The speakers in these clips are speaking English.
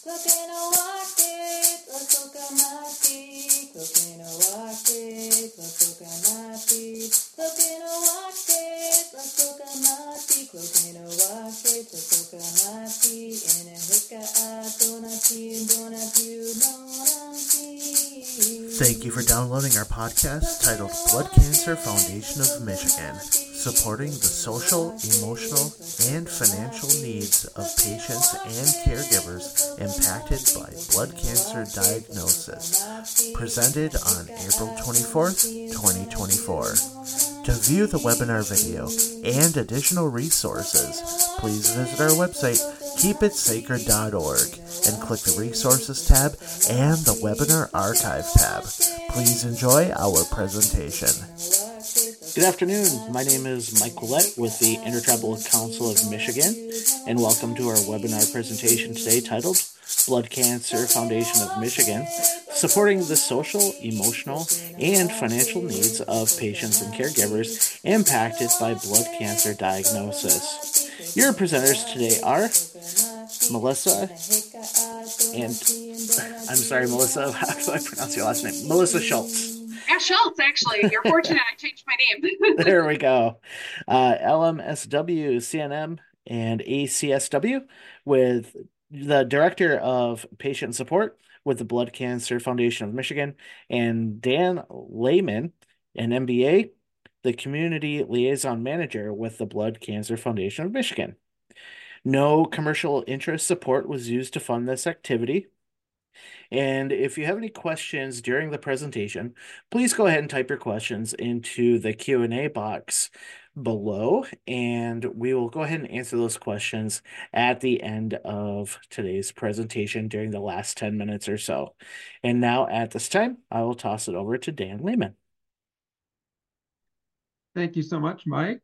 Thank you for downloading our podcast titled Blood Cancer Foundation of Michigan, supporting the social, emotional, and financial needs of patients and caregivers impacted by blood cancer diagnosis, presented on April 24th, 2024. To view the webinar video and additional resources, please visit our website, keepitsacred.org, and click the Resources tab and the Webinar Archive tab. Please enjoy our presentation. Good afternoon. My name is Mike Willett with the Intertribal Council of Michigan, and welcome to our webinar presentation today titled Blood Cancer Foundation of Michigan, supporting the social, emotional, and financial needs of patients and caregivers impacted by blood cancer diagnosis. Your presenters today are Melissa and, I'm sorry, Melissa, how do I pronounce your last name? Melissa Schultz. Yeah, Schultz, actually. You're fortunate I changed my name. There we go. LMSW, CNM, and ACSW with the Director of Patient Support with the Blood Cancer Foundation of Michigan, and Dan Lehman, an MBA, the Community Liaison Manager with the Blood Cancer Foundation of Michigan. No commercial interest support was used to fund this activity. And if you have any questions during the presentation, please go ahead and type your questions into the Q&A box below, and we will go ahead and answer those questions at the end of today's presentation during the last 10 minutes or so. And now at this time, I will toss it over to Dan Lehman. Thank you so much, Mike.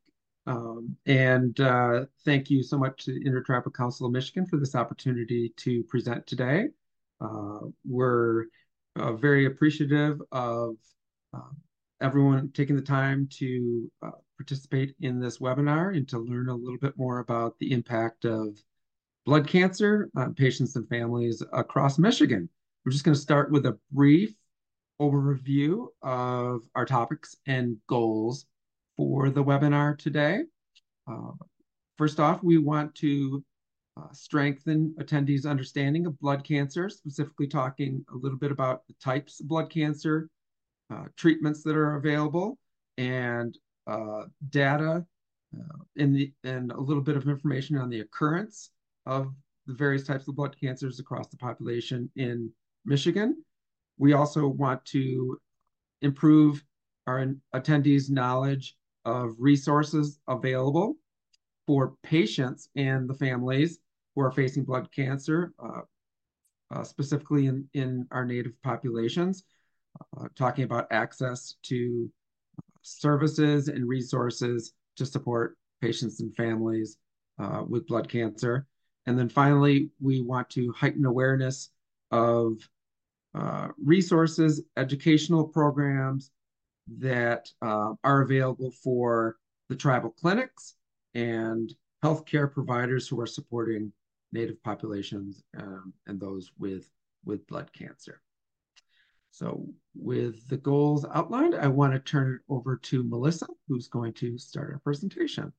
Thank you so much to the Intertribal Council of Michigan for this opportunity to present today. We're very appreciative of everyone taking the time to participate in this webinar and to learn a little bit more about the impact of blood cancer on patients and families across Michigan. We're just going to start with a brief overview of our topics and goals for the webinar today. First off, we want to strengthen attendees' understanding of blood cancer, specifically talking a little bit about the types of blood cancer, treatments that are available, and data and a little bit of information on the occurrence of the various types of blood cancers across the population in Michigan. We also want to improve our attendees' knowledge of resources available for patients and the families who are facing blood cancer, specifically in our Native populations, talking about access to services and resources to support patients and families with blood cancer. And then finally, we want to heighten awareness of resources, educational programs that are available for the tribal clinics and healthcare providers who are supporting Native populations and those with blood cancer. So with the goals outlined, I want to turn it over to Melissa, who's going to start our presentation.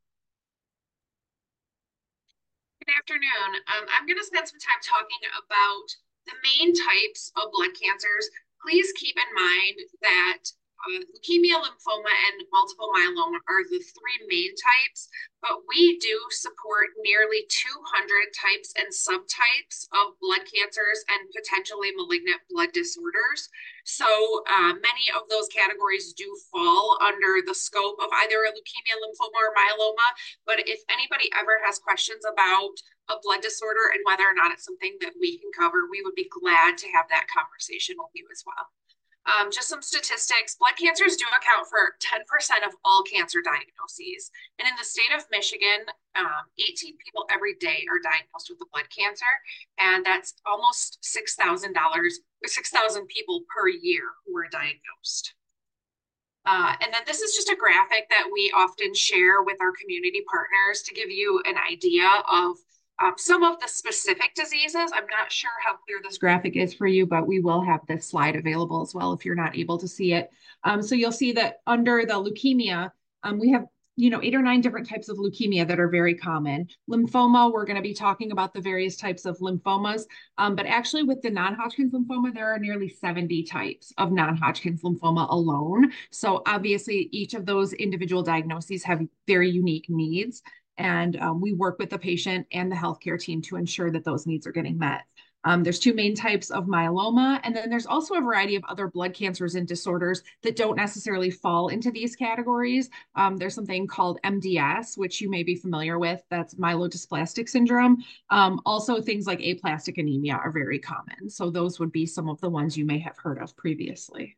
Good afternoon. I'm going to spend some time talking about the main types of blood cancers. Please keep in mind that leukemia, lymphoma, and multiple myeloma are the three main types, but we do support nearly 200 types and subtypes of blood cancers and potentially malignant blood disorders. So many of those categories do fall under the scope of either a leukemia, lymphoma, or myeloma. But if anybody ever has questions about a blood disorder and whether or not it's something that we can cover, we would be glad to have that conversation with you as well. Just some statistics. Blood cancers do account for 10% of all cancer diagnoses. And in the state of Michigan, 18 people every day are diagnosed with a blood cancer. And that's almost $6,000, 6,000 people per year who are diagnosed. And then this is just a graphic that we often share with our community partners to give you an idea of some of the specific diseases. I'm not sure how clear this graphic is for you, but we will have this slide available as well if you're not able to see it. So you'll see that under the leukemia, we have 8 or 9 different types of leukemia that are very common. Lymphoma, we're going to be talking about the various types of lymphomas, but actually with the non-Hodgkin's lymphoma, there are nearly 70 types of non-Hodgkin's lymphoma alone. So obviously each of those individual diagnoses have very unique needs. And we work with the patient and the healthcare team to ensure that those needs are getting met. There's 2 main types of myeloma, and then there's also a variety of other blood cancers and disorders that don't necessarily fall into these categories. There's something called MDS, which you may be familiar with. That's myelodysplastic syndrome. Also, things like aplastic anemia are very common. So those would be some of the ones you may have heard of previously.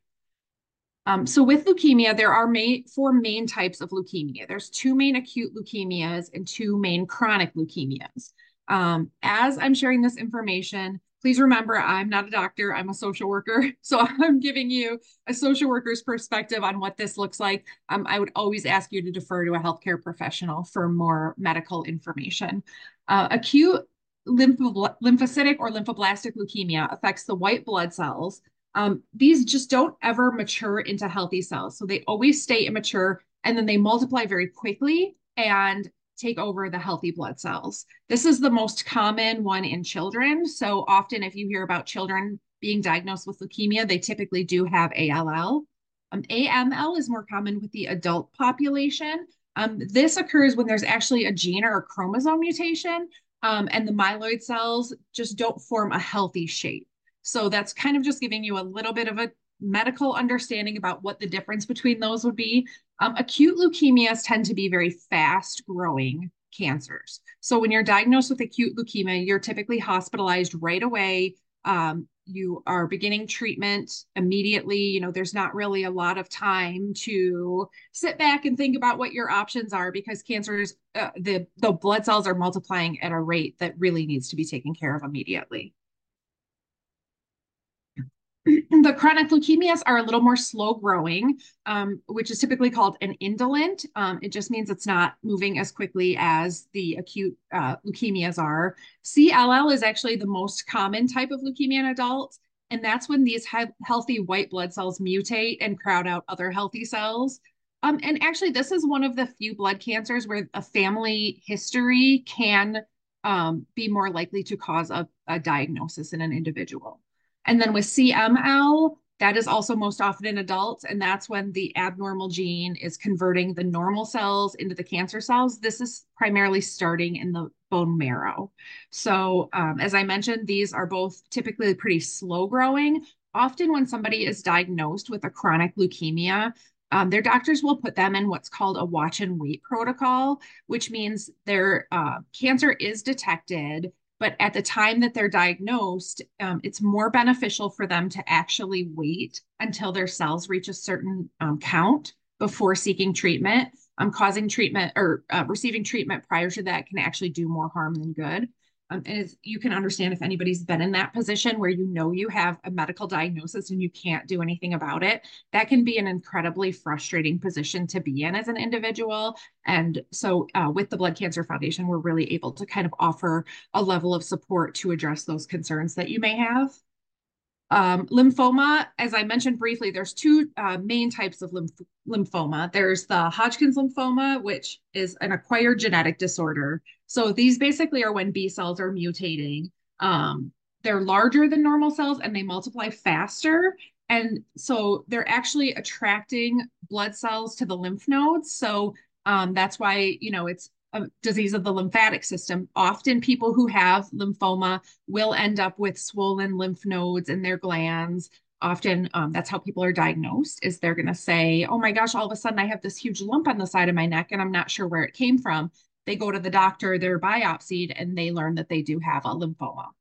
So with leukemia, there are 4 main types of leukemia. There's 2 main acute leukemias and 2 main chronic leukemias. As I'm sharing this information, please remember I'm not a doctor, I'm a social worker. So I'm giving you a social worker's perspective on what this looks like. I would always ask you to defer to a healthcare professional for more medical information. Acute lymphocytic or lymphoblastic leukemia affects the white blood cells. These just don't ever mature into healthy cells. So they always stay immature and then they multiply very quickly and take over the healthy blood cells. This is the most common one in children. So often if you hear about children being diagnosed with leukemia, they typically do have ALL. AML is more common with the adult population. This occurs when there's actually a gene or a chromosome mutation, and the myeloid cells just don't form a healthy shape. So that's kind of just giving you a little bit of a medical understanding about what the difference between those would be. Acute leukemias tend to be very fast growing cancers. So when you're diagnosed with acute leukemia, you're typically hospitalized right away. You are beginning treatment immediately. There's not really a lot of time to sit back and think about what your options are because cancers, the blood cells are multiplying at a rate that really needs to be taken care of immediately. The chronic leukemias are a little more slow growing, which is typically called an indolent. It just means it's not moving as quickly as the acute leukemias are. CLL is actually the most common type of leukemia in adults, and that's when these healthy white blood cells mutate and crowd out other healthy cells. And actually, this is one of the few blood cancers where a family history can be more likely to cause a diagnosis in an individual. And then with CML, that is also most often in adults, and that's when the abnormal gene is converting the normal cells into the cancer cells. This is primarily starting in the bone marrow. So as I mentioned, these are both typically pretty slow growing. Often when somebody is diagnosed with a chronic leukemia, their doctors will put them in what's called a watch and wait protocol, which means their cancer is detected. But at the time that they're diagnosed, it's more beneficial for them to actually wait until their cells reach a certain count before seeking treatment. Causing treatment or receiving treatment prior to that can actually do more harm than good. And as you can understand, if anybody's been in that position where you have a medical diagnosis and you can't do anything about it, that can be an incredibly frustrating position to be in as an individual. And so with the Blood Cancer Foundation, we're really able to kind of offer a level of support to address those concerns that you may have. Lymphoma, as I mentioned briefly, there's 2 main types of lymphoma. There's the Hodgkin's lymphoma, which is an acquired genetic disorder. So these basically are when B cells are mutating. They're larger than normal cells and they multiply faster. And so they're actually attracting blood cells to the lymph nodes. So that's why, it's a disease of the lymphatic system. Often people who have lymphoma will end up with swollen lymph nodes in their glands. Often that's how people are diagnosed, is they're going to say, oh my gosh, all of a sudden I have this huge lump on the side of my neck and I'm not sure where it came from. They go to the doctor, they're biopsied, and they learn that they do have a lymphoma.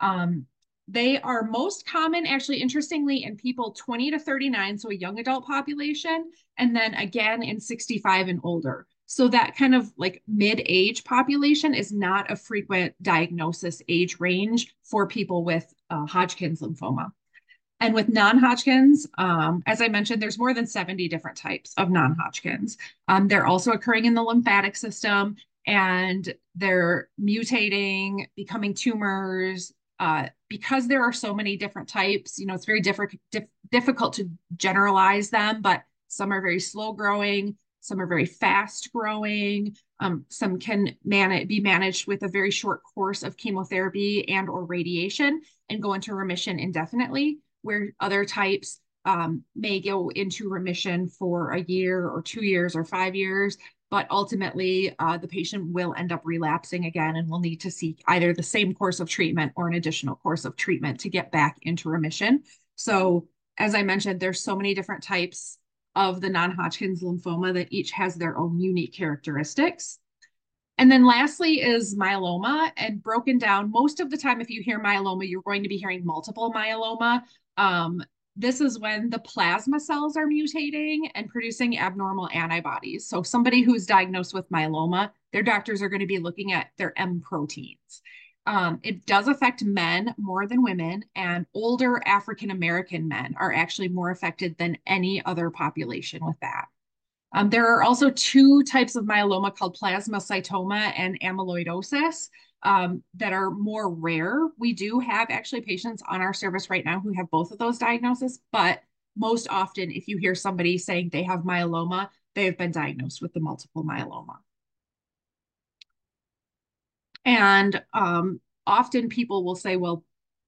They are most common, actually, interestingly, in people 20 to 39, so a young adult population, and then again in 65 and older. So that kind of like mid-age population is not a frequent diagnosis age range for people with Hodgkin's lymphoma. And with non-Hodgkin's, as I mentioned, there's more than 70 different types of non-Hodgkin's. They're also occurring in the lymphatic system. and they're mutating, becoming tumors. Because there are so many different types, it's very difficult to generalize them, but some are very slow growing, some are very fast growing. Some can be managed with a very short course of chemotherapy and or radiation and go into remission indefinitely, where other types may go into remission for a year or 2 years or 5 years. But ultimately, the patient will end up relapsing again and will need to seek either the same course of treatment or an additional course of treatment to get back into remission. So, as I mentioned, there's so many different types of the non-Hodgkin's lymphoma that each has their own unique characteristics. And then lastly is myeloma, and broken down. Most of the time, if you hear myeloma, you're going to be hearing multiple myeloma. This is when the plasma cells are mutating and producing abnormal antibodies. So somebody who's diagnosed with myeloma, their doctors are going to be looking at their M proteins. It does affect men more than women, and older African American men are actually more affected than any other population with that. There are also two types of myeloma called plasmacytoma and amyloidosis that are more rare. We do have actually patients on our service right now who have both of those diagnoses, but most often, if you hear somebody saying they have myeloma, they have been diagnosed with the multiple myeloma. And often people will say, well,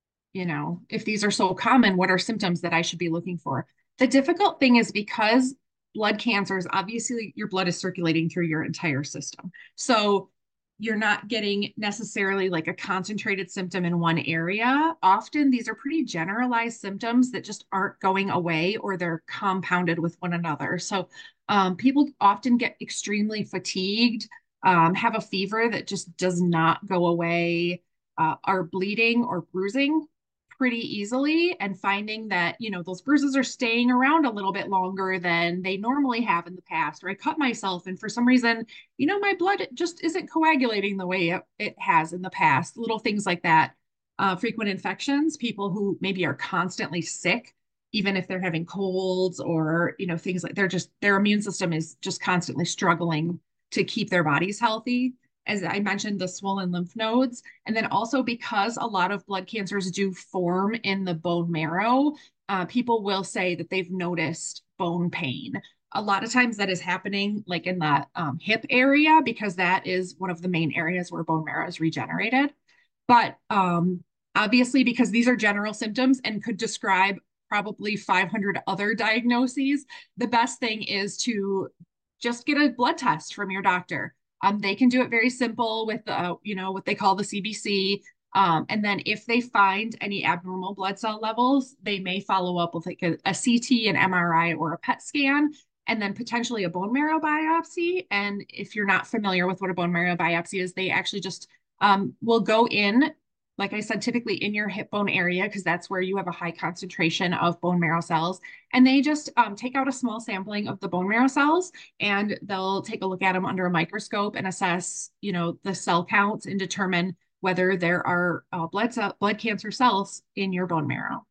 if these are so common, what are symptoms that I should be looking for? The difficult thing is because blood cancers, obviously your blood is circulating through your entire system. So you're not getting necessarily like a concentrated symptom in one area. Often these are pretty generalized symptoms that just aren't going away, or they're compounded with one another. So people often get extremely fatigued, have a fever that just does not go away, are bleeding or bruising pretty easily, and finding that, those bruises are staying around a little bit longer than they normally have in the past. Or I cut myself and for some reason, my blood just isn't coagulating the way it has in the past. Little things like that. Frequent infections, people who maybe are constantly sick, even if they're having colds or, things like their immune system is just constantly struggling to keep their bodies healthy. As I mentioned, the swollen lymph nodes. And then also because a lot of blood cancers do form in the bone marrow, people will say that they've noticed bone pain. A lot of times that is happening like in the hip area, because that is one of the main areas where bone marrow is regenerated. But obviously, because these are general symptoms and could describe probably 500 other diagnoses, the best thing is to just get a blood test from your doctor. They can do it very simple with, what they call the CBC. And then if they find any abnormal blood cell levels, they may follow up with like a CT, an MRI, or a PET scan, and then potentially a bone marrow biopsy. And if you're not familiar with what a bone marrow biopsy is, they actually just will go in, like I said, typically in your hip bone area, because that's where you have a high concentration of bone marrow cells. And they just take out a small sampling of the bone marrow cells, and they'll take a look at them under a microscope and assess, the cell counts and determine whether there are blood cancer cells in your bone marrow.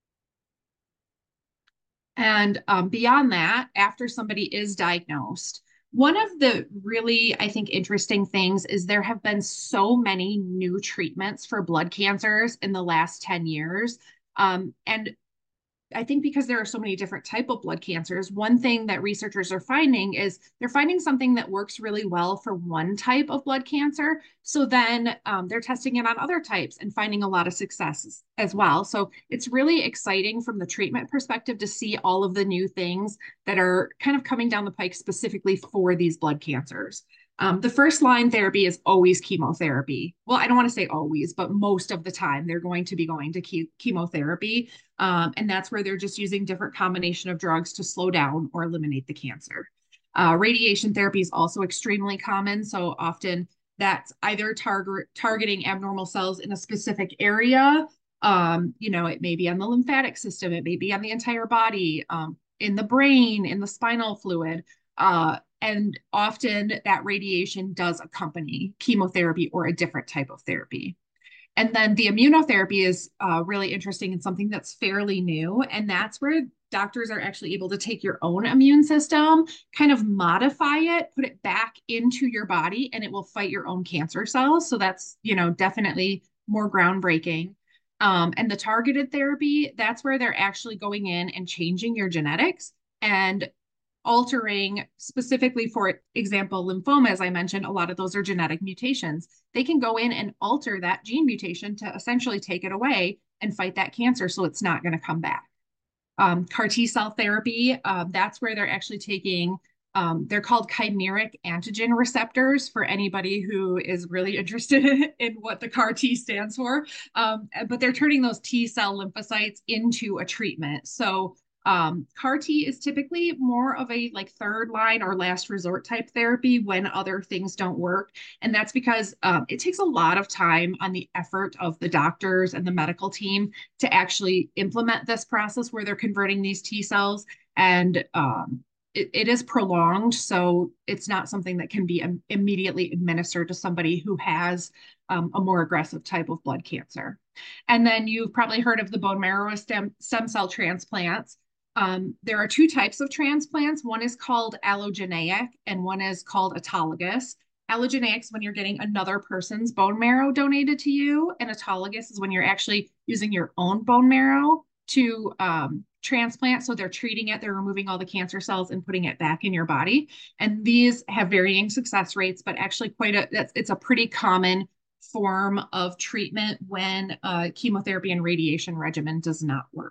And beyond that, after somebody is diagnosed, one of the really, I think, interesting things is there have been so many new treatments for blood cancers in the last 10 years. And I think because there are so many different type of blood cancers, one thing that researchers are finding is they're finding something that works really well for one type of blood cancer. So then they're testing it on other types and finding a lot of successes as well. So it's really exciting from the treatment perspective to see all of the new things that are kind of coming down the pike specifically for these blood cancers. The first line therapy is always chemotherapy. Well, I don't want to say always, but most of the time they're going to be going to chemotherapy. And that's where they're just using different combination of drugs to slow down or eliminate the cancer. Radiation therapy is also extremely common. So often that's either targeting abnormal cells in a specific area. It may be on the lymphatic system, it may be on the entire body, in the brain, in the spinal fluid. And often that radiation does accompany chemotherapy or a different type of therapy. And then the immunotherapy is really interesting and something that's fairly new. And that's where doctors are actually able to take your own immune system, kind of modify it, put it back into your body, and it will fight your own cancer cells. So that's, definitely more groundbreaking. And the targeted therapy, that's where they're actually going in and changing your genetics and altering specifically, for example, lymphoma, as I mentioned, a lot of those are genetic mutations. They can go in and alter that gene mutation to essentially take it away and fight that cancer so it's not going to come back. CAR T cell therapy, that's where they're actually taking, they're called chimeric antigen receptors for anybody who is really interested in what the CAR T stands for. But they're turning those T cell lymphocytes into a treatment. So CAR T is typically more of a like third line or last resort type therapy when other things don't work. And that's because it takes a lot of time on the effort of the doctors and the medical team to actually implement this process where they're converting these T cells. And it is prolonged. So it's not something that can be immediately administered to somebody who has a more aggressive type of blood cancer. And then you've probably heard of the bone marrow stem cell transplants. There are two types of transplants. One is called allogeneic and one is called autologous. Allogeneic is when you're getting another person's bone marrow donated to you, and autologous is when you're actually using your own bone marrow to transplant. So they're treating it, they're removing all the cancer cells and putting it back in your body. And these have varying success rates, but actually it's a pretty common form of treatment when chemotherapy and radiation regimen does not work.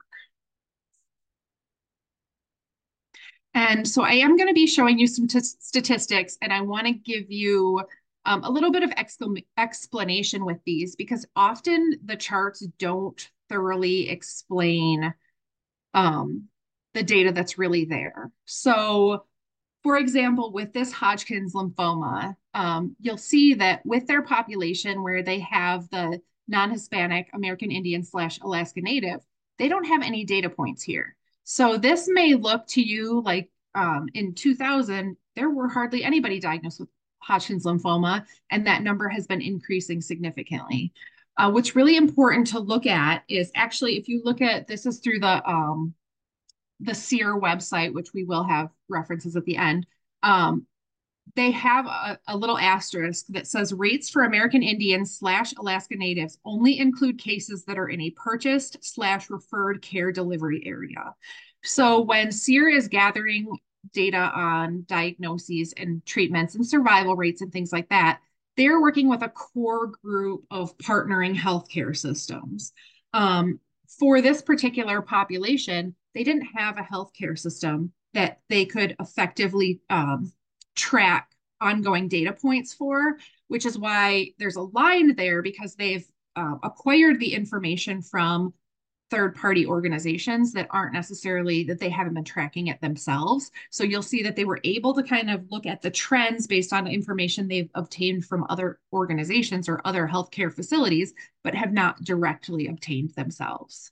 And so I am going to be showing you some statistics, and I want to give you a little bit of explanation with these because often the charts don't thoroughly explain the data that's really there. So, for example, with this Hodgkin's lymphoma, you'll see that with their population where they have the non-Hispanic American Indian / Alaska Native, they don't have any data points here. So this may look to you like in 2000, there were hardly anybody diagnosed with Hodgkin's lymphoma, and that number has been increasing significantly. What's really important to look at is actually, if you look at, this is through the SEER website, which we will have references at the end. They have a little asterisk that says rates for American Indians / Alaska Natives only include cases that are in a purchased / referred care delivery area. So when SEER is gathering data on diagnoses and treatments and survival rates and things like that, they're working with a core group of partnering healthcare systems. For this particular population, they didn't have a healthcare system that they could effectively track ongoing data points for, which is why there's a line there because they've acquired the information from third-party organizations that aren't necessarily, that they haven't been tracking it themselves. So you'll see that they were able to kind of look at the trends based on information they've obtained from other organizations or other healthcare facilities, but have not directly obtained themselves.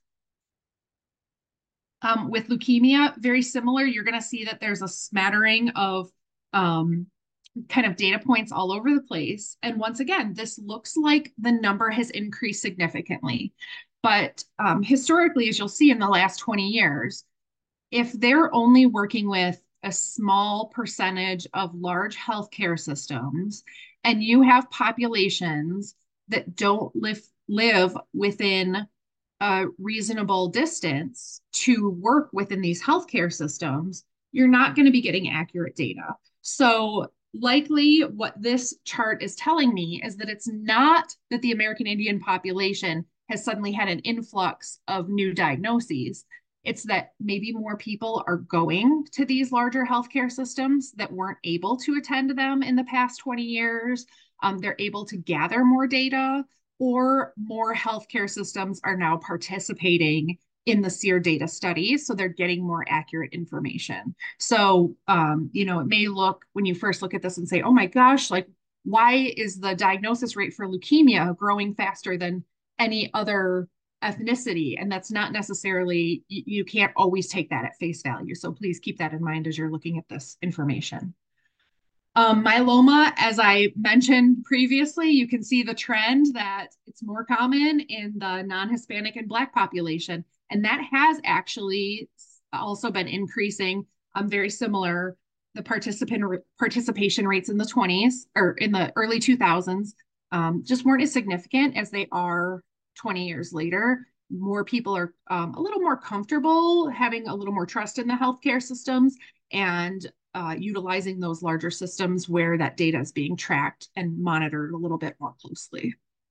With leukemia, very similar, you're going to see that there's a smattering of kind of data points all over the place. And once again, this looks like the number has increased significantly. But historically, as you'll see in the last 20 years, if they're only working with a small percentage of large healthcare systems, and you have populations that don't live within a reasonable distance to work within these healthcare systems, you're not going to be getting accurate data. So likely what this chart is telling me is that it's not that the American Indian population has suddenly had an influx of new diagnoses. It's that maybe more people are going to these larger healthcare systems that weren't able to attend to them in the past 20 years. They're able to gather more data, or more healthcare systems are now participating in the SEER data studies, so they're getting more accurate information. So, it may look, when you first look at this and say, oh my gosh, like, why is the diagnosis rate for leukemia growing faster than any other ethnicity? And that's not necessarily, you can't always take that at face value. So please keep that in mind as you're looking at this information. Myeloma, as I mentioned previously, you can see the trend that it's more common in the non-Hispanic and Black population. And that has actually also been increasing, very similar. The participation rates in the 20s or in the early 2000s just weren't as significant as they are 20 years later. More people are a little more comfortable having a little more trust in the healthcare systems and utilizing those larger systems where that data is being tracked and monitored a little bit more closely.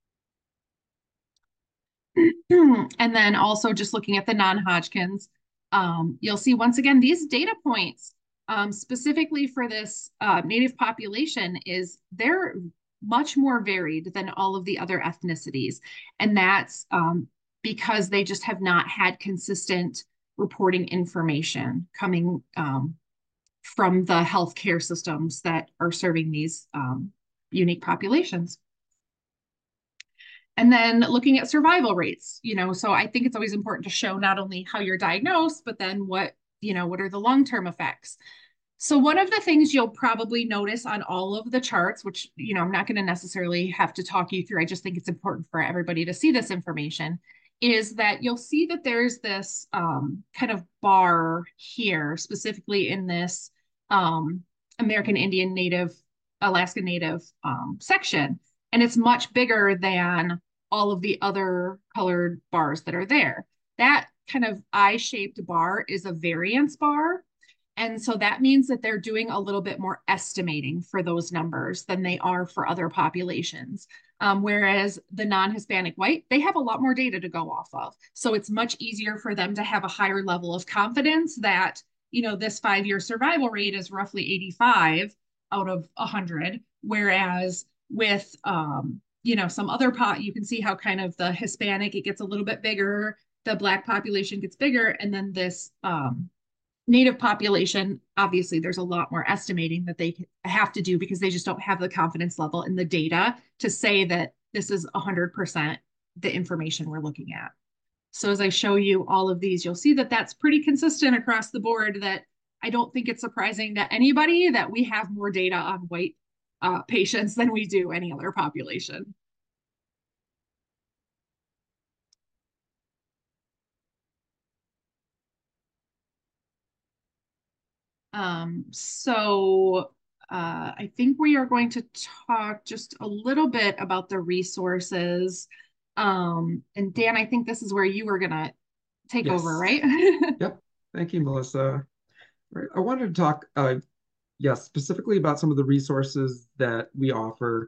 And then also just looking at the non-Hodgkin's, you'll see once again, these data points specifically for this Native population they're much more varied than all of the other ethnicities. And that's because they just have not had consistent reporting information coming from the healthcare systems that are serving these unique populations. And then looking at survival rates, so I think it's always important to show not only how you're diagnosed, but then what are the long-term effects. So one of the things you'll probably notice on all of the charts, which, I'm not going to necessarily have to talk you through, I just think it's important for everybody to see this information, is that you'll see that there's this kind of bar here, specifically in this American Indian Native, Alaska Native section. And it's much bigger than all of the other colored bars that are there. That kind of eye-shaped bar is a variance bar. And so that means that they're doing a little bit more estimating for those numbers than they are for other populations. Whereas the non-Hispanic white, they have a lot more data to go off of. So it's much easier for them to have a higher level of confidence that, this 5-year survival rate is roughly 85 out of 100. Whereas with, some other you can see how kind of the Hispanic, it gets a little bit bigger, the Black population gets bigger, and then this Native population, obviously there's a lot more estimating that they have to do because they just don't have the confidence level in the data to say that this is 100% the information we're looking at. So as I show you all of these, you'll see that that's pretty consistent across the board, that I don't think it's surprising to anybody that we have more data on white patients than we do any other population. I think we are going to talk just a little bit about the resources. And Dan, I think this is where you were going to take over, right? Yep. Thank you, Melissa. Right. I wanted to talk, specifically about some of the resources that we offer.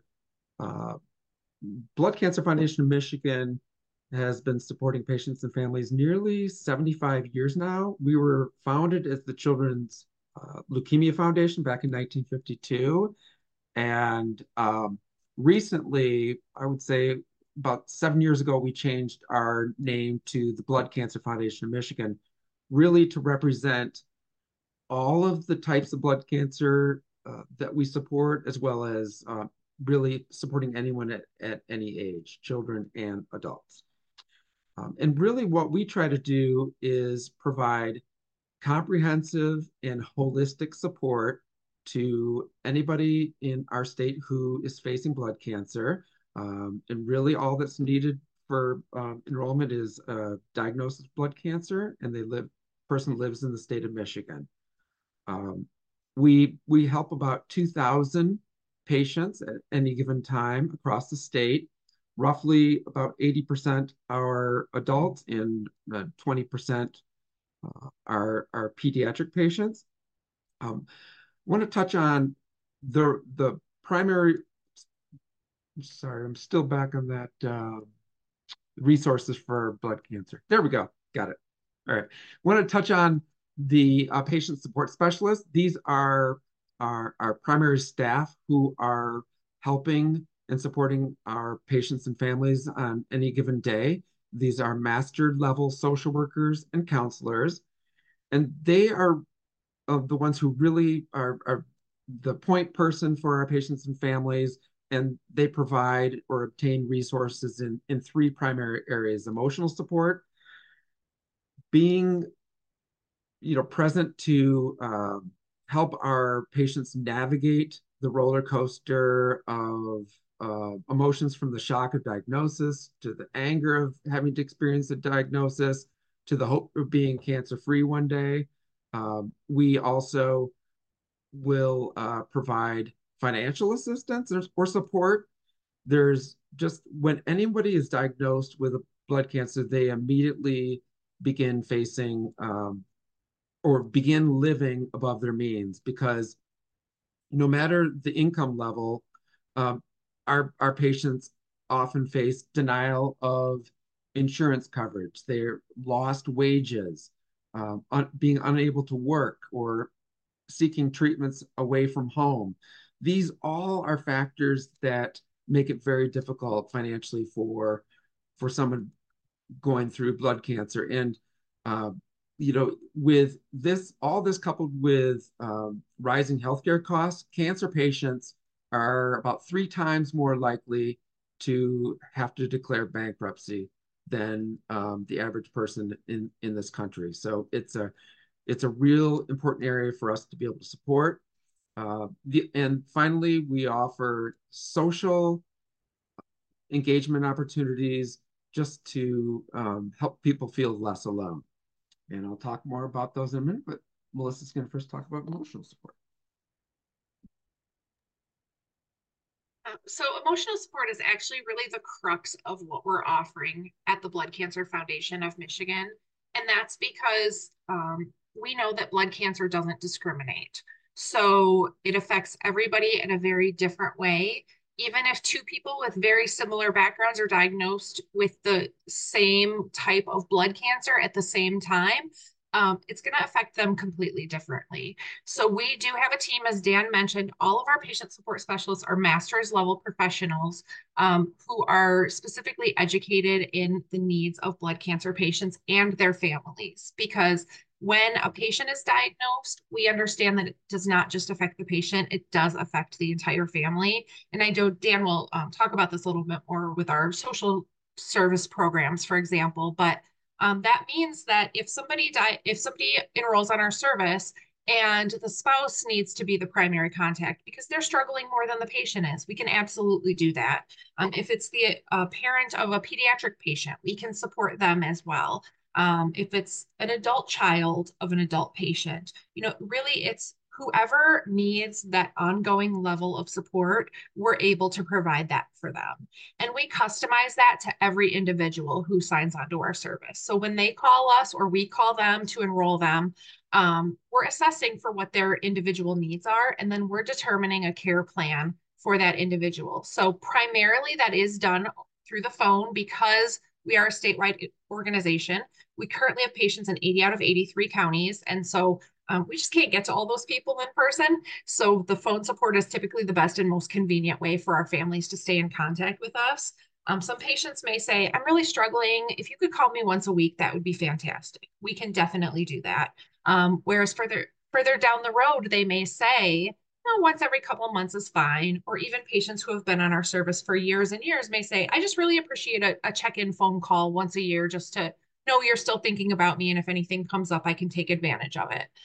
Blood Cancer Foundation of Michigan has been supporting patients and families nearly 75 years now. We were founded as the Children's Leukemia Foundation back in 1952. And recently, I would say about 7 years ago, we changed our name to the Blood Cancer Foundation of Michigan, really to represent all of the types of blood cancer that we support, as well as really supporting anyone at any age, children and adults. And really what we try to do is provide comprehensive and holistic support to anybody in our state who is facing blood cancer. And really all that's needed for enrollment is a diagnosis of blood cancer, and person lives in the state of Michigan. We help about 2,000 patients at any given time across the state. Roughly about 80% are adults and 20% are pediatric patients. I want to touch on the primary. Sorry, I'm still back on that resources for blood cancer. There we go. Got it. All right. I want to touch on the patient support specialists. These are our primary staff who are helping and supporting our patients and families on any given day. These are master level social workers and counselors, and they are the ones who really are the point person for our patients and families, and they provide or obtain resources in 3 primary areas: emotional support, being present to help our patients navigate the roller coaster of emotions, from the shock of diagnosis to the anger of having to experience a diagnosis, to the hope of being cancer-free one day. We also will provide financial assistance or support. There's just when anybody is diagnosed with a blood cancer, they immediately begin facing or begin living above their means, because no matter the income level, um, our patients often face denial of insurance coverage. They're lost wages, being unable to work, or seeking treatments away from home. These all are factors that make it very difficult financially for someone going through blood cancer. And uh, with all this coupled with rising healthcare costs, cancer patients are about 3 times more likely to have to declare bankruptcy than the average person in this country. So it's a real important area for us to be able to support. And finally, we offer social engagement opportunities just to help people feel less alone. And I'll talk more about those in a minute, but Melissa's going to first talk about emotional support. So emotional support is actually really the crux of what we're offering at the Blood Cancer Foundation of Michigan. And that's because we know that blood cancer doesn't discriminate. So it affects everybody in a very different way. Even if two people with very similar backgrounds are diagnosed with the same type of blood cancer at the same time, it's going to affect them completely differently. So we do have a team, as Dan mentioned. All of our patient support specialists are master's level professionals who are specifically educated in the needs of blood cancer patients and their families. Because when a patient is diagnosed, we understand that it does not just affect the patient, it does affect the entire family. And I know Dan will talk about this a little bit more with our social service programs, for example. But that means that if somebody enrolls on our service and the spouse needs to be the primary contact because they're struggling more than the patient is, we can absolutely do that. If it's the parent of a pediatric patient, we can support them as well. If it's an adult child of an adult patient, really it's whoever needs that ongoing level of support, we're able to provide that for them. And we customize that to every individual who signs onto our service. So when they call us or we call them to enroll them, we're assessing for what their individual needs are, and then we're determining a care plan for that individual. So primarily that is done through the phone because we are a statewide organization. We currently have patients in 80 out of 83 counties. And so we just can't get to all those people in person. So the phone support is typically the best and most convenient way for our families to stay in contact with us. Some patients may say, I'm really struggling. If you could call me once a week, that would be fantastic. We can definitely do that. Whereas further down the road, they may say, once every couple of months is fine. Or even patients who have been on our service for years and years may say, I just really appreciate a check-in phone call once a year just to know you're still thinking about me. And if anything comes up, I can take advantage of it.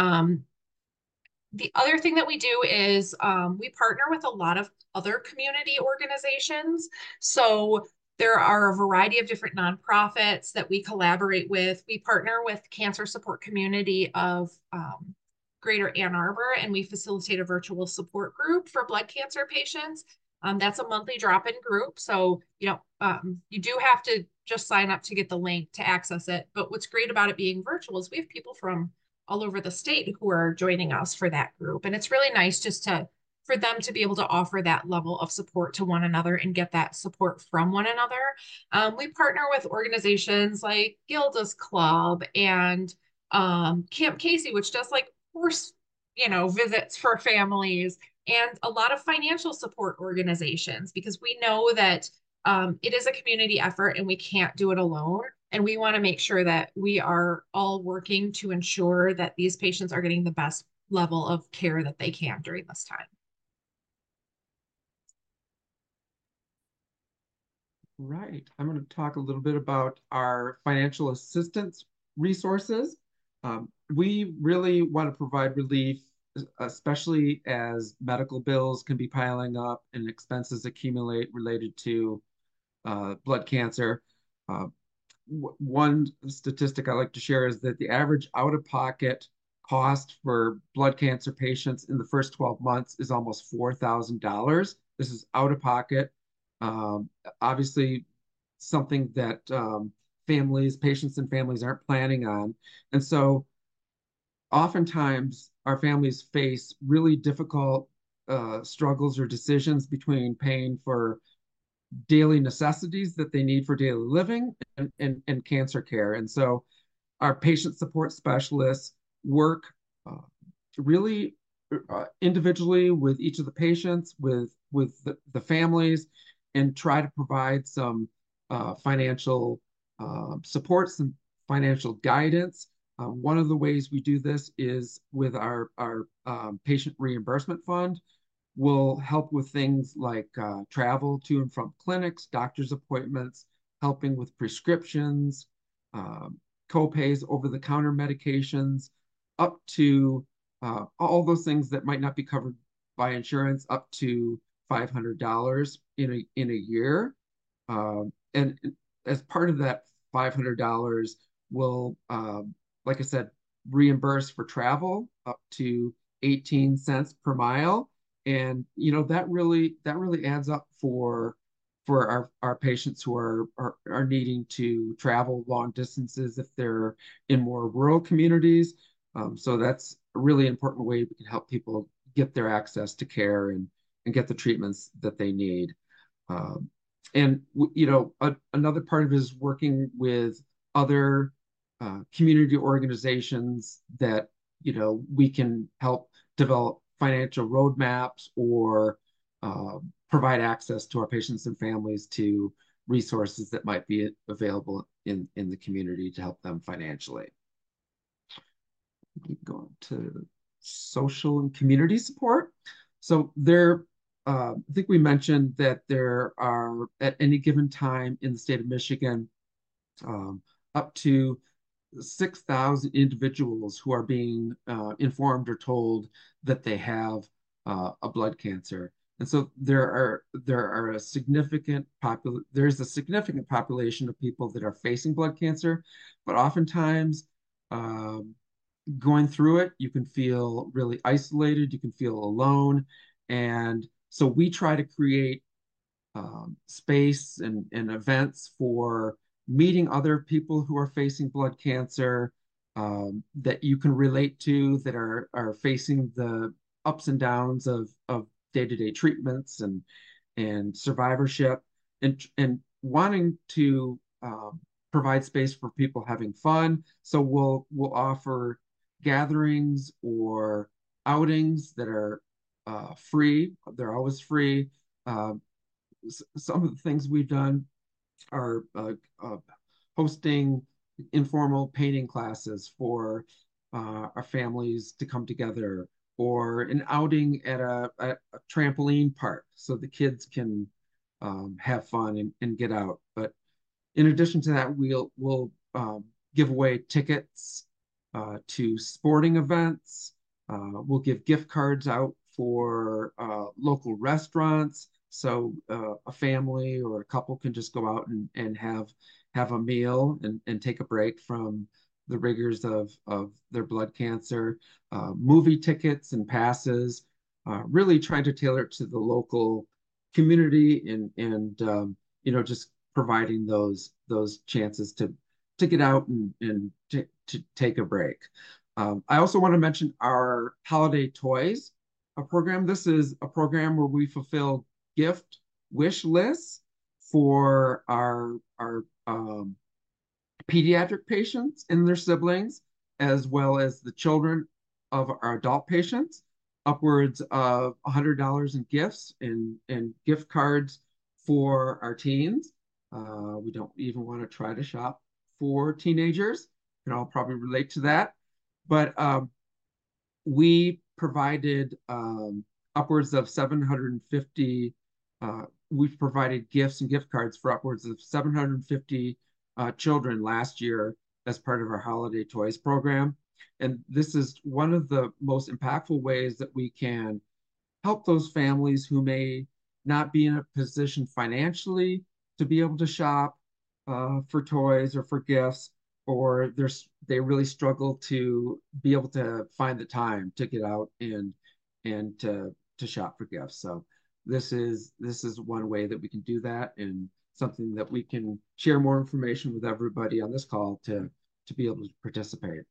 The other thing that we do is we partner with a lot of other community organizations. So there are a variety of different nonprofits that we collaborate with. We partner with Cancer Support Community of Greater Ann Arbor, and we facilitate a virtual support group for blood cancer patients. That's a monthly drop-in group. So, you do have to just sign up to get the link to access it. But what's great about it being virtual is we have people from all over the state who are joining us for that group. And it's really nice just for them to be able to offer that level of support to one another and get that support from one another. We partner with organizations like Gilda's Club and Camp Casey, which does like horse, visits for families, and a lot of financial support organizations, because we know that it is a community effort and we can't do it alone. And we want to make sure that we are all working to ensure that these patients are getting the best level of care that they can during this time. Right. I'm going to talk a little bit about our financial assistance resources. We really want to provide relief, especially as medical bills can be piling up and expenses accumulate related to blood cancer. one statistic I like to share is that the average out-of-pocket cost for blood cancer patients in the first 12 months is almost $4,000. This is out of pocket. Um, Obviously, something that patients and families aren't planning on. And so oftentimes our families face really difficult struggles or decisions between paying for daily necessities that they need for daily living and cancer care. And so our patient support specialists work uh, really individually with each of the patients, with the families, and try to provide some financial support, some financial guidance. One of the ways we do this is with our patient reimbursement fund. We'll help with things like travel to and from clinics, doctor's appointments, helping with prescriptions, um, co-pays, over-the-counter medications, up to all those things that might not be covered by insurance, up to $500 in a year. And as part of that $500, we'll, like I said, reimburse for travel up to 18 cents per mile. And that really adds up for our patients who are needing to travel long distances if they're in more rural communities. So that's a really important way we can help people get their access to care and get the treatments that they need. Um, and another part of it is working with other community organizations that we can help develop financial roadmaps or provide access to our patients and families to resources that might be available in the community to help them financially. Keep going to social and community support. So I think we mentioned that there are at any given time in the state of Michigan um, up to 6,000 individuals who are being informed or told that they have a blood cancer. And so there's a significant population of people that are facing blood cancer, but oftentimes um, going through it, you can feel really isolated, you can feel alone. And so we try to create space and events for meeting other people who are facing blood cancer that you can relate to, that are facing the ups and downs of day-to-day treatments and survivorship, and wanting to provide space for people having fun. So we'll offer gatherings or outings that are free. They're always free. Uh, some of the things we've done are hosting informal painting classes for our families to come together, or an outing at a trampoline park so the kids can have fun and get out. But in addition to that, we'll give away tickets to sporting events. We'll give gift cards out for local restaurants, so a family or a couple can just go out and have a meal and take a break from the rigors of their blood cancer. Movie tickets and passes, really trying to tailor it to the local community and just providing those chances to get out and to take a break. I also want to mention our Holiday Toys program. This is a program where we fulfill gift wish lists for our pediatric patients and their siblings, as well as the children of our adult patients. Upwards of $100 in gifts and gift cards for our teens. We don't even want to try to shop for teenagers. You can all probably relate to that. But we provided upwards of 750, we've provided gifts and gift cards for upwards of 750 children last year as part of our Holiday Toys program. And this is one of the most impactful ways that we can help those families who may not be in a position financially to be able to shop, for toys or for gifts, or they really struggle to be able to find the time to get out and to shop for gifts. So this is one way that we can do that, and something that we can share more information with everybody on this call to be able to participate.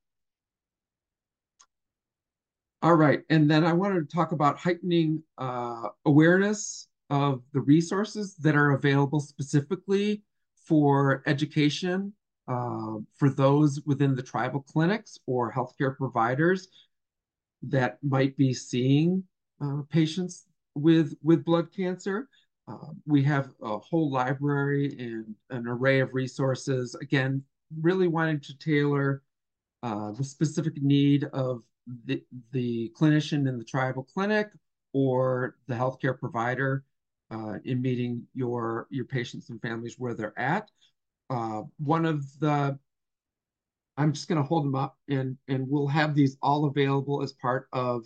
All right, and then I wanted to talk about heightening awareness of the resources that are available specifically for education for those within the tribal clinics or healthcare providers that might be seeing patients with blood cancer. We have a whole library and an array of resources, again, really wanting to tailor the specific need of the clinician in the tribal clinic or the healthcare provider in meeting your patients and families where they're at. One of the I'm just going to hold them up, and we'll have these all available as part of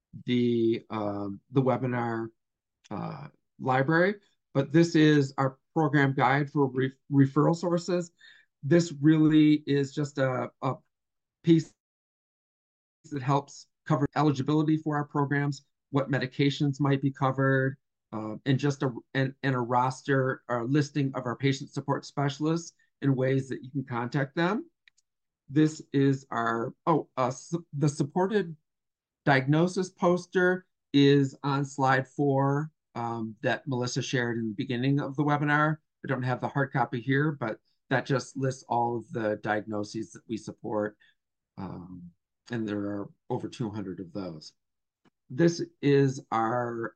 the webinar uh, library. But this is our program guide for referral sources. This really is just a piece that helps cover eligibility for our programs, what medications might be covered, and just a roster or listing of our patient support specialists in ways that you can contact them. This is our, the supported diagnosis poster is on slide 4 that Melissa shared in the beginning of the webinar. I don't have the hard copy here, but that just lists all of the diagnoses that we support. And there are over 200 of those. This is our,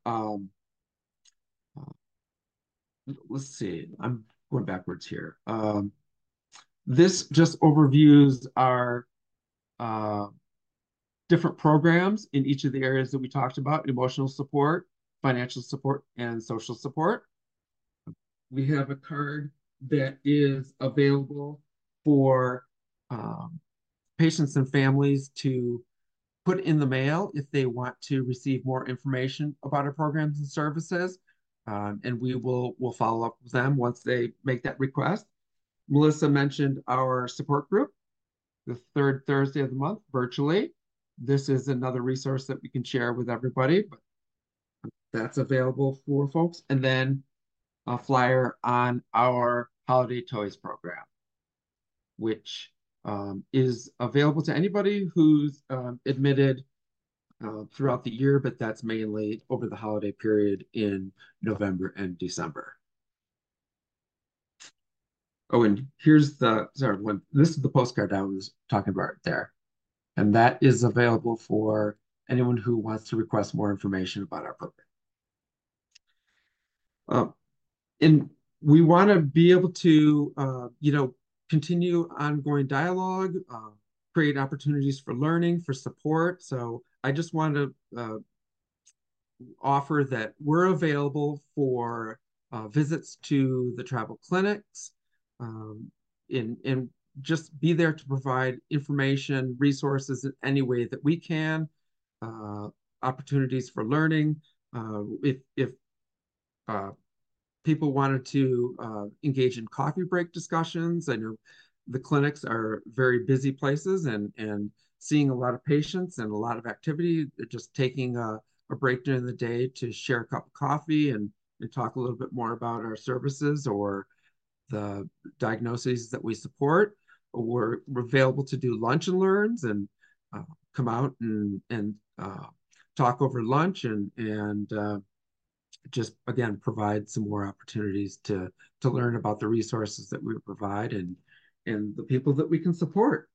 let's see, I'm going backwards here. This just overviews our different programs in each of the areas that we talked about: emotional support, financial support, and social support. We have a card that is available for patients and families to put in the mail if they want to receive more information about our programs and services. And we'll follow up with them once they make that request. Melissa mentioned our support group, the third Thursday of the month, virtually. This is another resource that we can share with everybody, but that's available for folks. And then a flyer on our Holiday Toys program, which is available to anybody who's admitted throughout the year, but that's mainly over the holiday period in November and December. Oh, and here's this is the postcard I was talking about right there. And that is available for anyone who wants to request more information about our program. And we want to be able to, continue ongoing dialogue, create opportunities for learning, for support. So I just want to offer that we're available for visits to the tribal clinics, and just be there to provide information, resources in any way that we can, opportunities for learning. If people wanted to engage in coffee break discussions, I know the clinics are very busy places and seeing a lot of patients and a lot of activity. Just taking a break during the day to share a cup of coffee and talk a little bit more about our services or the diagnoses that we support. We're available to do lunch and learns and come out and talk over lunch and just, again, provide some more opportunities to learn about the resources that we provide and the people that we can support.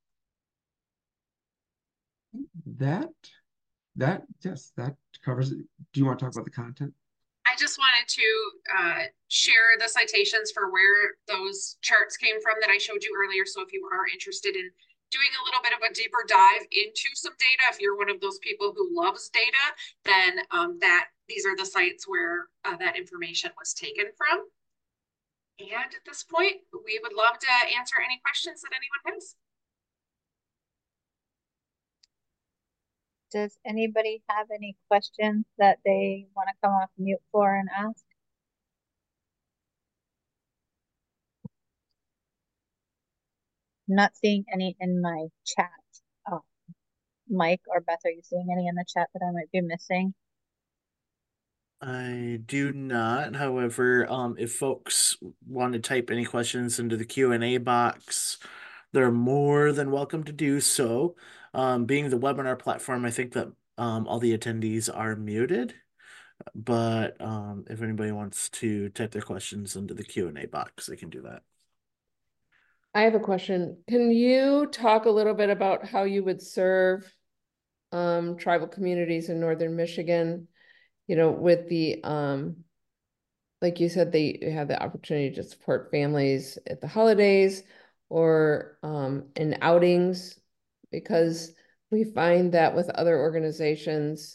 Yes, that covers it. Do you want to talk about the content? I just wanted to share the citations for where those charts came from that I showed you earlier. So if you are interested in doing a little bit of a deeper dive into some data, if you're one of those people who loves data, then these are the sites where that information was taken from. And at this point, we would love to answer any questions that anyone has. Does anybody have any questions that they want to come off mute for and ask? not seeing any in my chat. Uh, Mike or Beth, are you seeing any in the chat that I might be missing? I do not. However, if folks want to type any questions into the Q&A box, they're more than welcome to do so. Being the webinar platform, I think that all the attendees are muted. But if anybody wants to type their questions into the Q&A box, they can do that. I have a question. Can you talk a little bit about how you would serve tribal communities in northern Michigan? You know, with the like you said, they have the opportunity to support families at the holidays or in outings, because we find that with other organizations,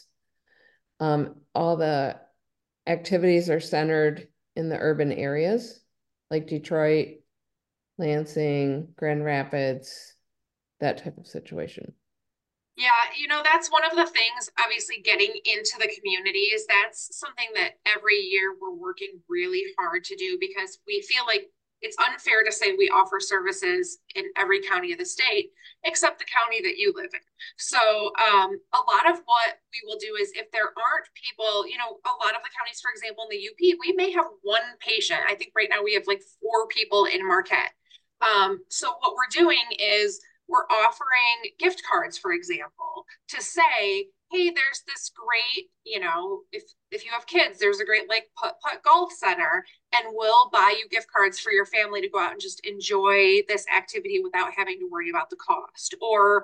all the activities are centered in the urban areas like Detroit, Lansing, Grand Rapids, that type of situation. Yeah, that's one of the things, obviously, getting into the communities. That's something that every year we're working really hard to do because we feel like it's unfair to say we offer services in every county of the state, except the county that you live in. So a lot of what we will do is if there aren't people, a lot of the counties, for example, in the UP, we may have one patient. I think right now we have like 4 people in Marquette. So what we're doing is we're offering gift cards, for example, to say, hey, there's this great, if you have kids, there's a great like putt golf center, and we'll buy you gift cards for your family to go out and just enjoy this activity without having to worry about the cost. Or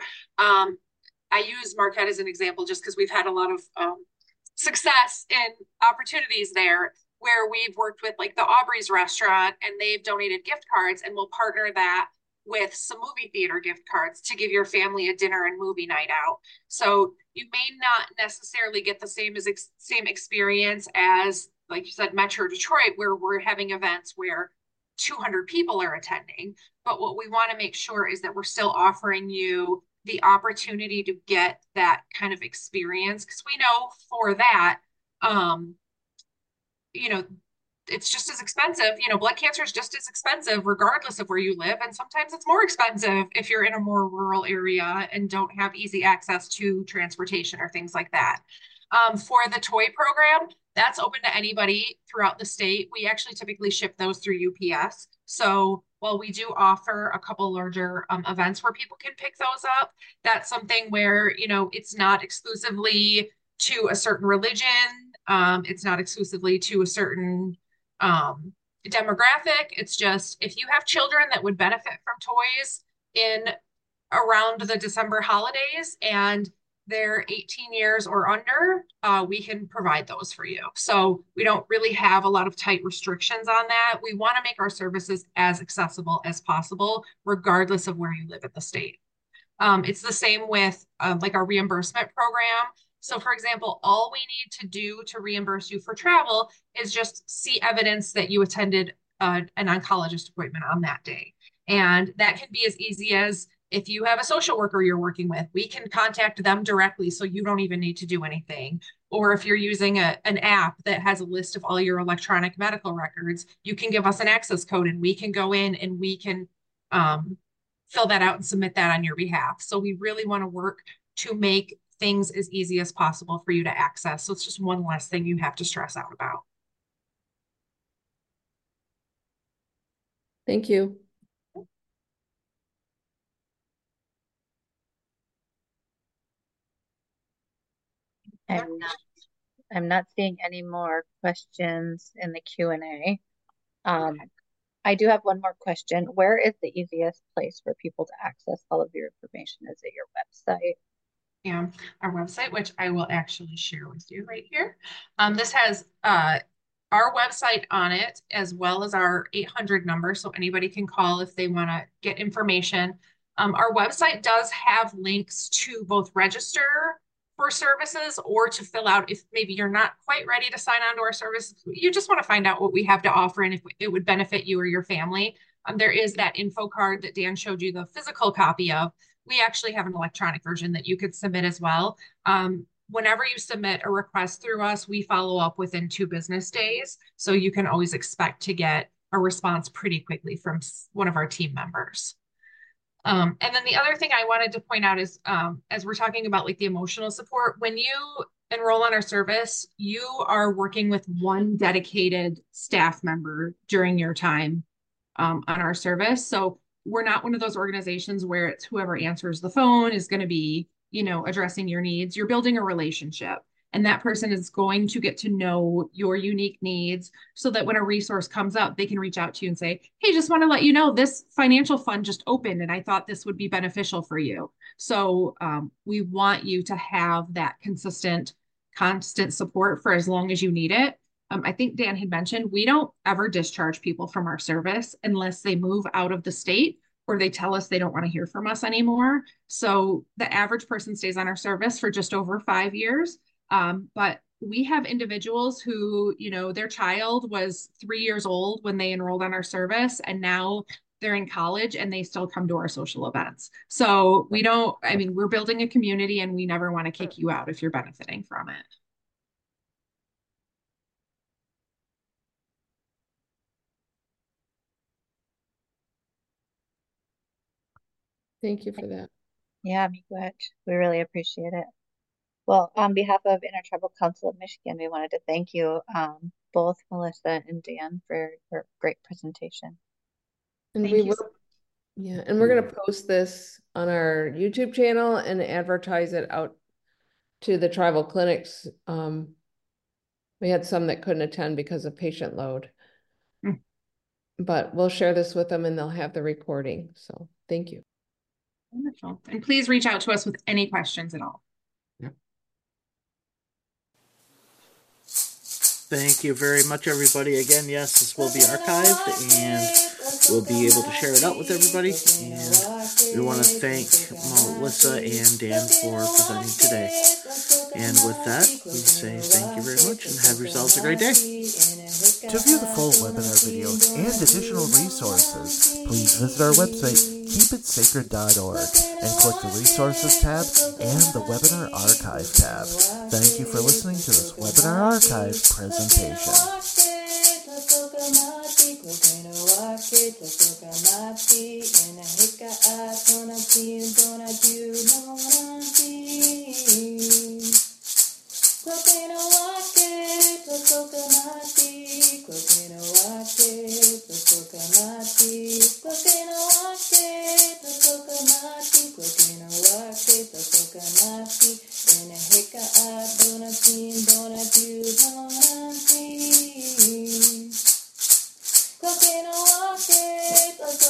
I use Marquette as an example just because we've had a lot of success in opportunities there where we've worked with like the Aubrey's restaurant and they've donated gift cards, and we'll partner that with some movie theater gift cards to give your family a dinner and movie night out. So you may not necessarily get the same experience as, like you said, Metro Detroit, where we're having events where 200 people are attending. But what we want to make sure is that we're still offering you the opportunity to get that kind of experience, because we know for that, it's just as expensive. Blood cancer is just as expensive regardless of where you live. And sometimes it's more expensive if you're in a more rural area and don't have easy access to transportation or things like that. For the toy program, that's open to anybody throughout the state. We actually typically ship those through UPS. So while we do offer a couple larger events where people can pick those up, that's something where, it's not exclusively to a certain religion. It's not exclusively to a certain demographic. It's just if you have children that would benefit from toys in around the December holidays and they're 18 years or under, we can provide those for you. So we don't really have a lot of tight restrictions on that. We want to make our services as accessible as possible, regardless of where you live in the state. It's the same with like our reimbursement program. So for example, all we need to do to reimburse you for travel is just see evidence that you attended an oncologist appointment on that day. And that can be as easy as if you have a social worker you're working with, we can contact them directly so you don't even need to do anything. Or if you're using an app that has a list of all your electronic medical records, you can give us an access code and we can go in and we can fill that out and submit that on your behalf. So we really want to work to make things as easy as possible for you to access. So it's just one less thing you have to stress out about. Thank you. I'm not seeing any more questions in the Q&A. I do have one more question. Where is the easiest place for people to access all of your information? Is it your website? Yeah, our website, which I will actually share with you right here. This has our website on it, as well as our 800 number, so anybody can call if they want to get information. Our website does have links to both register for services or to fill out if maybe you're not quite ready to sign on to our service. You just want to find out what we have to offer and if it would benefit you or your family. There is that info card that Dan showed you the physical copy of. We actually have an electronic version that you could submit as well. Whenever you submit a request through us, we follow up within 2 business days. So you can always expect to get a response pretty quickly from one of our team members. And then the other thing I wanted to point out is, as we're talking about like the emotional support, when you enroll on our service, you are working with one dedicated staff member during your time on our service. So we're not one of those organizations where it's whoever answers the phone is going to be, addressing your needs. You're building a relationship, and that person is going to get to know your unique needs so that when a resource comes up, they can reach out to you and say, hey, just want to let you know this financial fund just opened and I thought this would be beneficial for you. So we want you to have that constant support for as long as you need it. I think Dan had mentioned we don't ever discharge people from our service unless they move out of the state or they tell us they don't want to hear from us anymore. So the average person stays on our service for just over 5 years. But we have individuals who, their child was 3 years old when they enrolled on our service, and now they're in college and they still come to our social events. So we're building a community and we never want to kick you out if you're benefiting from it. Thank you for that. Yeah, miigwech. We really appreciate it. Well, on behalf of Intertribal Council of Michigan, we wanted to thank you, both Melissa and Dan, for your great presentation. And Thank you. Yeah, and we're going to post this on our YouTube channel and advertise it out to the tribal clinics. We had some that couldn't attend because of patient load. But we'll share this with them and they'll have the recording. So thank you. Wonderful. And please reach out to us with any questions at all. Yep. Thank you very much, everybody. Again, yes, this will be archived and we'll be able to share it out with everybody. And we want to thank Melissa and Dan for presenting today. And with that, we say thank you very much and have yourselves a great day. To view the full webinar video and additional resources, please visit our website, keepitsacred.org, and click the Resources tab and the Webinar Archive tab. Thank you for listening to this Webinar Archive presentation.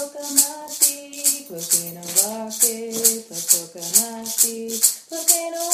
Porque no